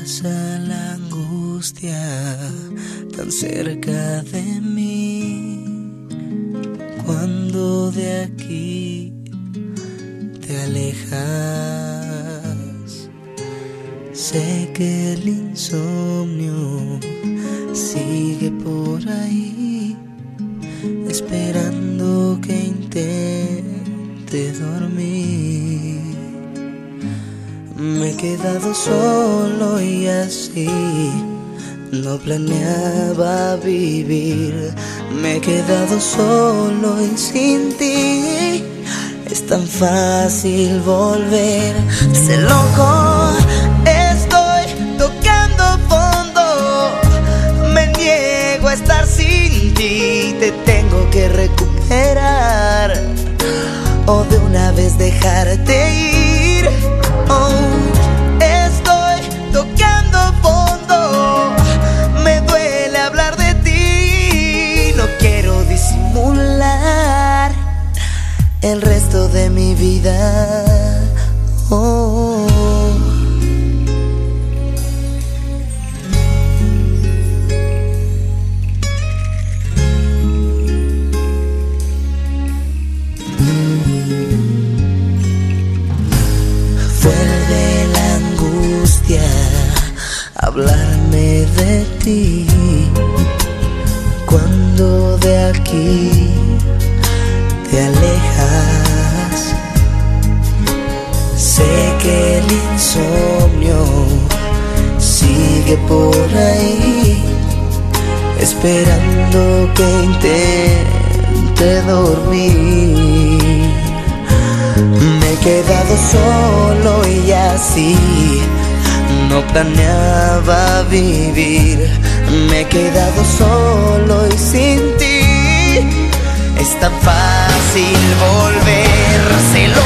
pasa la angustia tan cerca de mí, cuando de aquí te alejas. Sé que el insomnio sigue por ahí, esperando que intente dormir. Me he quedado solo y así no planeaba vivir. Me he quedado solo y sin ti es tan fácil volver. Sé loco, estoy tocando fondo. Me niego a estar sin ti. Te tengo que recuperar o de una vez dejarte ir. Oh, estoy tocando fondo. Me duele hablar de ti. No quiero disimular el resto de mi vida. Oh. Vuelve la angustia a hablarme de ti, cuando de aquí te alejas. Sé que el insomnio sigue por ahí, esperando que intente dormir. Me he quedado solo y así no planeaba vivir. Me he quedado solo y sin ti es tan fácil volver.